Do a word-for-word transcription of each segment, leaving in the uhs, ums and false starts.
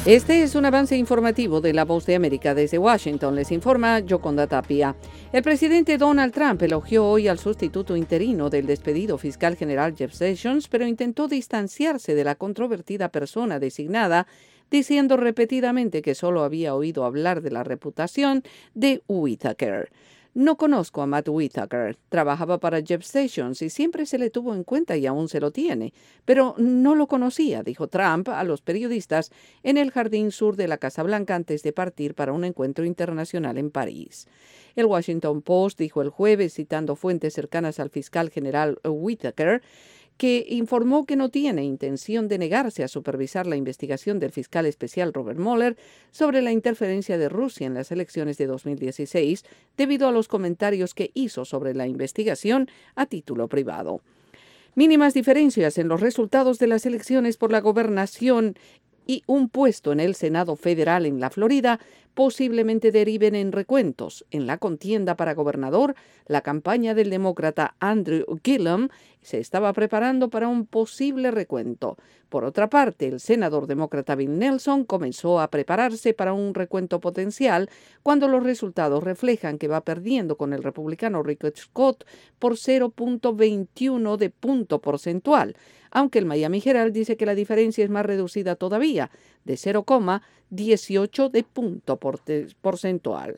Este es un avance informativo de La Voz de América. Desde Washington les informa Yoconda Tapia. El presidente Donald Trump elogió hoy al sustituto interino del despedido fiscal general Jeff Sessions, pero intentó distanciarse de la controvertida persona designada, diciendo repetidamente que solo había oído hablar de la reputación de Whitaker. No conozco a Matt Whitaker. Trabajaba para Jeff Sessions y siempre se le tuvo en cuenta y aún se lo tiene. Pero no lo conocía, dijo Trump a los periodistas en el jardín sur de la Casa Blanca antes de partir para un encuentro internacional en París. El Washington Post dijo el jueves, citando fuentes cercanas al fiscal general Whitaker, que informó que no tiene intención de negarse a supervisar la investigación del fiscal especial Robert Mueller sobre la interferencia de Rusia en las elecciones de dos mil dieciséis, debido a los comentarios que hizo sobre la investigación a título privado. Mínimas diferencias en los resultados de las elecciones por la gobernación y un puesto en el Senado federal en la Florida posiblemente deriven en recuentos. En la contienda para gobernador, la campaña del demócrata Andrew Gillum se estaba preparando para un posible recuento. Por otra parte, el senador demócrata Bill Nelson comenzó a prepararse para un recuento potencial cuando los resultados reflejan que va perdiendo con el republicano Rick Scott por cero punto veintiuno de punto porcentual, aunque el Miami Herald dice que la diferencia es más reducida todavía, de cero coma dieciocho de punto porcentual.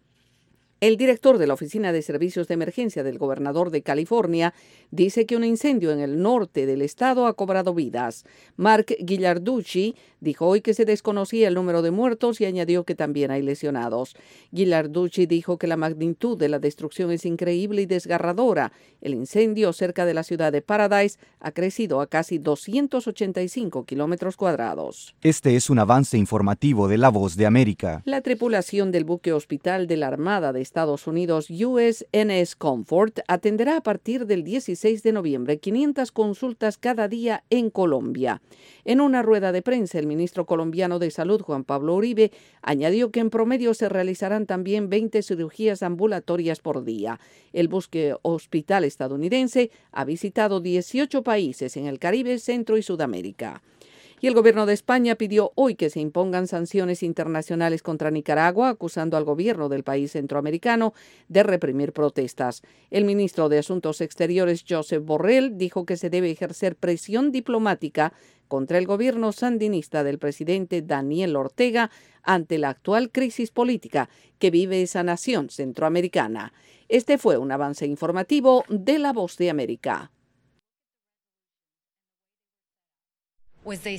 El director de la Oficina de Servicios de Emergencia del gobernador de California dice que un incendio en el norte del estado ha cobrado vidas. Mark Ghilarducci dijo hoy que se desconocía el número de muertos y añadió que también hay lesionados. Ghilarducci dijo que la magnitud de la destrucción es increíble y desgarradora. El incendio cerca de la ciudad de Paradise ha crecido a casi doscientos ochenta y cinco kilómetros cuadrados. Este es un avance informativo de La Voz de América. La tripulación del buque hospital de la Armada de Estados Unidos U S N S Comfort atenderá a partir del dieciséis de noviembre quinientas consultas cada día en Colombia. En una rueda de prensa, el ministro colombiano de Salud, Juan Pablo Uribe, añadió que en promedio se realizarán también veinte cirugías ambulatorias por día. El buque hospital estadounidense ha visitado dieciocho países en el Caribe, Centro y Sudamérica. Y el gobierno de España pidió hoy que se impongan sanciones internacionales contra Nicaragua, acusando al gobierno del país centroamericano de reprimir protestas. El ministro de Asuntos Exteriores, Josep Borrell, dijo que se debe ejercer presión diplomática contra el gobierno sandinista del presidente Daniel Ortega ante la actual crisis política que vive esa nación centroamericana. Este fue un avance informativo de La Voz de América.